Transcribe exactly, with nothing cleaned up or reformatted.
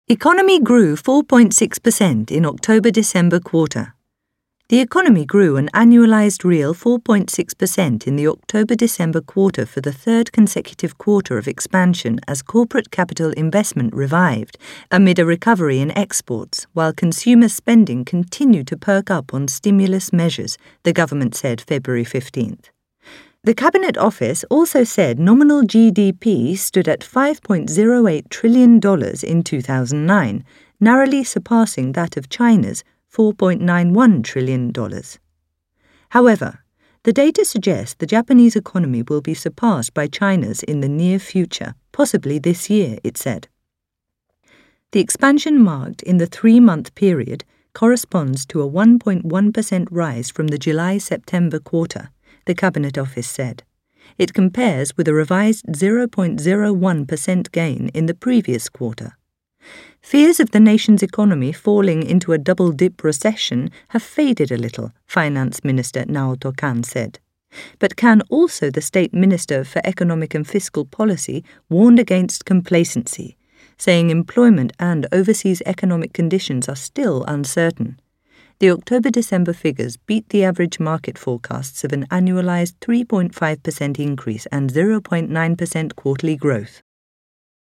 Economy grew four point six percent in October-December quarter. The economy grew an annualized real four point six percent in the October-December quarter for the third consecutive quarter of expansion as corporate capital investment revived amid a recovery in exports, while consumer spending continued to perk up on stimulus measures, the government said February fifteenth. The Cabinet Office also said nominal G D P stood at five point zero eight trillion dollars in two thousand nine, narrowly surpassing that of China's four point nine one trillion dollars. However, the data suggests the Japanese economy will be surpassed by China's in the near future, possibly this year, it said. The expansion marked in the three-month period corresponds to a one point one percent rise from the July-September quarter, the Cabinet Office said. It compares with a revised zero point zero one percent gain in the previous quarter. Fears of the nation's economy falling into a double-dip recession have faded a little, Finance Minister Naoto Kan said. But Kan, also the State Minister for Economic and Fiscal Policy, warned against complacency, saying employment and overseas economic conditions are still uncertain. The October-December figures beat the average market forecasts of an annualized three point five percent increase and zero point nine percent quarterly growth.